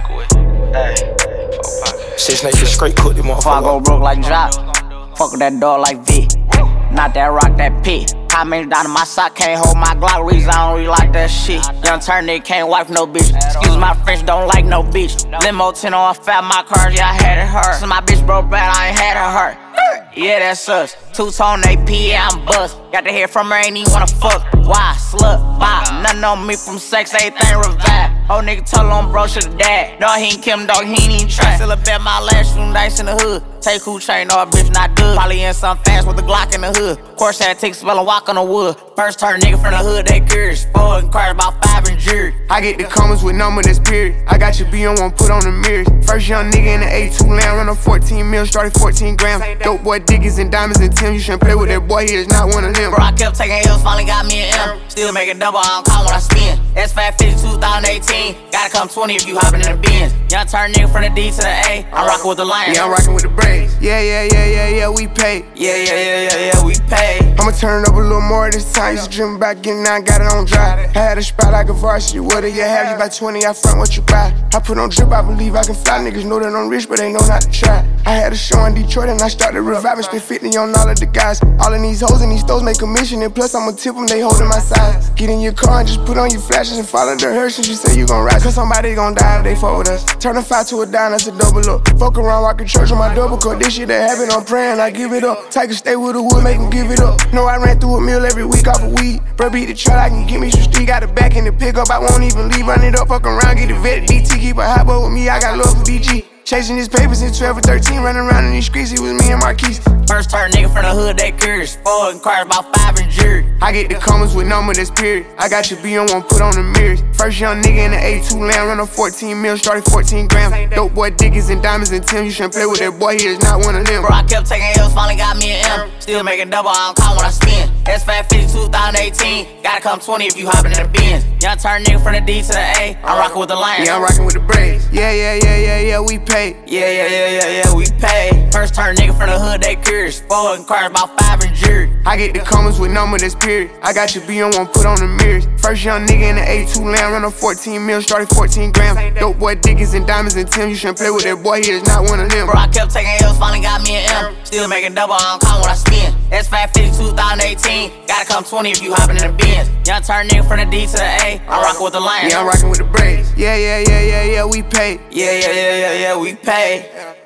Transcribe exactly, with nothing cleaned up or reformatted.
fucking with. Hey, four pockets. Six niggas straight cook them Before I go motherfucker. broke like Jock, fuck with that dog like V. Not that rock, that P. How many down in my sock, can't hold my Glock. Reason I don't really like that shit. Young turn nigga can't wipe no bitch. Excuse my French, don't like no bitch. Limo ten on fat, my cars, yeah, I had it hurt. So my bitch broke bad, I ain't had it hurt. Yeah, that's us. Two-tone A P, yeah, I'm bust. Got to hear from her, ain't even wanna fuck. Why? Slut, bop. Nothing on me from sex, everything revive. Old nigga told him bro should've died. No, he ain't Kim, dog, he ain't even try. Still a bet my last room dice in the hood. Take who chain, no, a bitch not good. Probably in some fast with a Glock in the hood. Course had take spell and walk on the wood. First turn nigga from the hood, they curious. Four and cars about five and jury. I get the comments with number that's period. I got your B on one, put on the mirrors. First young nigga in the A two land, run a fourteen mil, started fourteen grams. Dope boy Dickies and diamonds and Tim. You shouldn't play with that boy, he is not one of them. Bro, I kept taking L's, finally got me an M. Still making double, I don't call when I spin. S five fifty two thousand eighteen. Gotta come twenty if you hoppin' in the Benz. Young turn nigga from the D to the A. I'm rockin' with the Lions. Yeah, I'm rockin' with the Braves. Yeah, yeah, yeah, yeah, yeah, we pay. Yeah, yeah, yeah, yeah, yeah, we pay. I'ma turn it up a little more this time. Used to dream about getting out, got it on dry. I had a spot like a varsity. What do you have? You buy twenty, I front what you buy. I put on drip, I believe I can fly. Niggas know that I'm rich, but they know not to try. I had a show in Detroit and I started reviving. Spent fifty on all of the guys. All of these hoes and these stores make commission. And plus I'ma tip them, they holding my size. Get in your car and just put on your flashes and follow the hearse. And you say you gon' ride, cause somebody gon' die if they fuck with us. Turn a five to a dime, that's a double up. Fuck around, walking church on my double cup. This shit that happen, I'm praying, I give it up. Take a stay with the wood, make them give it up. Know I ran through a meal every week off of weed. Bro, beat the truck, I can get me some street. Got the back in the pickup, I won't even leave. Run it up, fuck around, get the vet. D T, keep a hot boy with me, I got love for D G. Chasing his papers since twelve or thirteen, running around in these streets, it was me and Marquise. First turn nigga from the hood, they curious. Four and cars about five and jury. I get the comments with number that's period. I got your B on one, put on the mirrors. First young nigga in the A two land, run a fourteen mil, started fourteen grams. Dope boy Dickies and diamonds and Tim. You shouldn't play with that boy, he is not one of them. Bro, I kept taking L's, finally got me an M. Still making double, I don't call when I spin. S five fifty two thousand eighteen. Gotta come twenty if you hoppin' in the Benz. Young turn nigga from the D to the A. I'm rockin' with the Lions. Yeah, I'm rockin' with the Braves. Yeah, yeah, yeah, yeah, yeah, we pay. Yeah, yeah, yeah, yeah, yeah, we pay. First turn nigga from the hood, they curious. Four and cars about five and jury. I get the comments with number that's period. I got your B on one, put on the mirrors. First young nigga in the A two land, run a fourteen mil, started fourteen grams. Dope boy Dickies and diamonds and Tim. You shouldn't play with that boy, he is not one of them. Bro, I kept taking L's, finally got me an M. Still making double, I don't call when I spin. S five fifty two thousand eighteen. Gotta come twenty if you hoppin' in the Benz. Young turn nigga from the D to the A. I'm rockin' with the Lions. Yeah, I'm rockin' with the Braves. Yeah, yeah, yeah, yeah, yeah, we pay. Yeah, yeah, yeah, yeah, yeah, we pay.